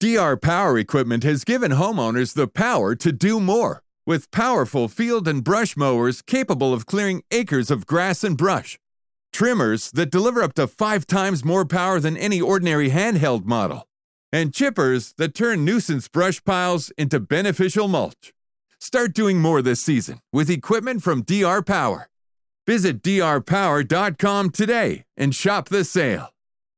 DR Power equipment has given homeowners the power to do more with powerful field and brush mowers capable of clearing acres of grass and brush, trimmers that deliver up to 5 times more power than any ordinary handheld model, and chippers that turn nuisance brush piles into beneficial mulch. Start doing more this season with equipment from DR Power. Visit drpower.com today and shop the sale.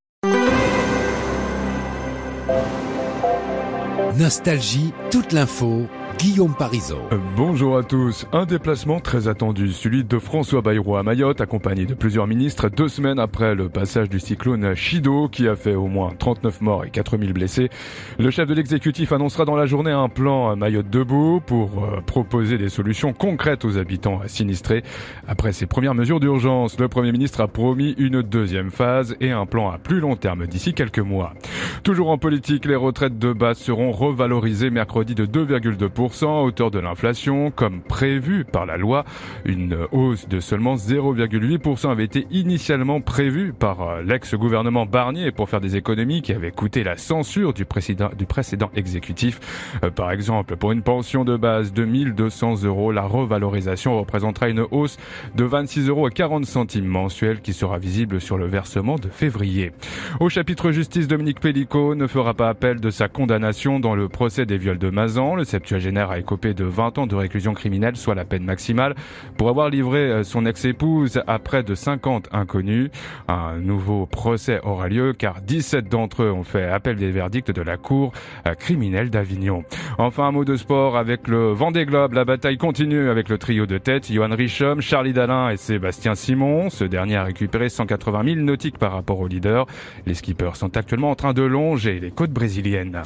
Nostalgie, toute l'info, Guillaume Parisot. Bonjour à tous. Un déplacement très attendu, celui de François Bayrou à Mayotte, accompagné de plusieurs ministres, 2 semaines après le passage du cyclone Chido, qui a fait au moins 39 morts et 4000 blessés. Le chef de l'exécutif annoncera dans la journée un plan Mayotte debout pour proposer des solutions concrètes aux habitants sinistrés. Après ces premières mesures d'urgence, le Premier ministre a promis une deuxième phase et un plan à plus long terme d'ici quelques mois. Toujours en politique, les retraites de base seront revalorisées mercredi de 2,2% à hauteur de l'inflation, comme prévu par la loi. Une hausse de seulement 0,8% avait été initialement prévue par l'ex-gouvernement Barnier pour faire des économies qui avaient coûté la censure du précédent exécutif. Par exemple, pour une pension de base de 1 200 €, la revalorisation représentera une hausse de 26,40 € mensuels qui sera visible sur le versement de février. Au chapitre justice, Dominique Pellicot ne fera pas appel de sa condamnation dans le procès des viols de Mazan. Le septuagénaire a écopé de 20 ans de réclusion criminelle, soit la peine maximale, pour avoir livré son ex-épouse à près de 50 inconnus. Un nouveau procès aura lieu car 17 d'entre eux ont fait appel des verdicts de la cour criminelle d'Avignon. Enfin, un mot de sport avec le Vendée Globe. La bataille continue avec le trio de tête, Johan Richomme, Charlie Dalin et Sébastien Simon. Ce dernier a récupéré 180 000 nautiques par rapport au leader. Les skippers sont actuellement en train de longer les côtes brésiliennes.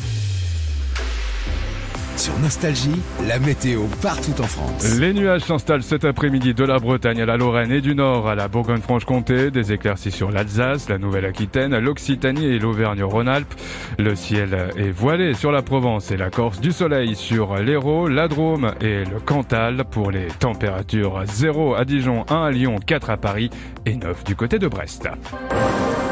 Sur Nostalgie, la météo partout en France. Les nuages s'installent cet après-midi de la Bretagne à la Lorraine et du Nord à la Bourgogne-Franche-Comté. Des éclaircies sur l'Alsace, la Nouvelle-Aquitaine, l'Occitanie et l'Auvergne-Rhône-Alpes. Le ciel est voilé sur la Provence et la Corse. Du soleil sur l'Hérault, la Drôme et le Cantal. Pour les températures, 0 à Dijon, 1 à Lyon, 4 à Paris et 9 du côté de Brest.